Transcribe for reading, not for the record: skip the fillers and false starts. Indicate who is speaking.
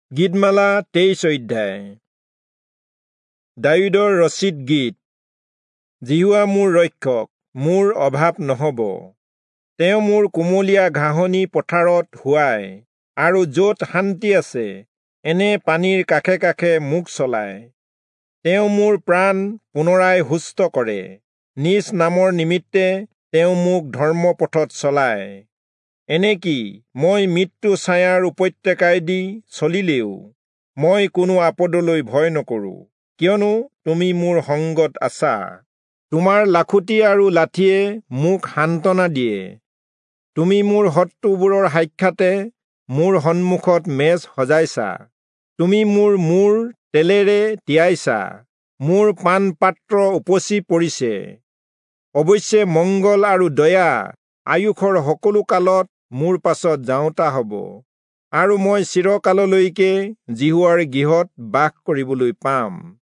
Speaker 1: গীতমালা 23 অধ্যায়। দাউদৰ ৰচিত গীত। জিহুৱা মোৰ ৰক্ষক, মোৰ অভাৱ নহ'ব। তেওঁ মোৰ কুমলীয়া ঘাঁহনি পথাৰত শুৱায়, আৰু য'ত শান্তি আছে এনে পানীৰ কাষে কাষে মোক চলায়। তেওঁ মোৰ প্ৰাণ পুনৰাই সুস্থ কৰে। নিজ নামৰ নিমিত্তে তেওঁ মোক ধৰ্মপথত চলায়। এনেকি মই মৃত্যু ছায়াৰ উপত্যকাইদি চলিলেও মই কোনো আপদলৈ ভয় নকৰোঁ, কিয়নো তুমি মোৰ সংগত আছা। তোমাৰ লাখুটি আৰু লাঠিয়ে মোক সান্তনা দিয়ে। তুমি মোৰ শত্ৰুবোৰৰ সাক্ষাতে মোৰ সন্মুখত মেজ সজাইছা। তুমি মোৰ মূৰ তেলেৰে তিয়াইছা। মোৰ পানপাত্ৰ উপচি পৰিছে। অৱশ্যে মংগল আৰু দয়া আয়ুসৰ সকলো কালত মোৰ পাছত যাওঁতা হ'ব, আৰু মই চিৰকাললৈকে জিহুৱাৰ গৃহত বাস কৰিবলৈ পাম।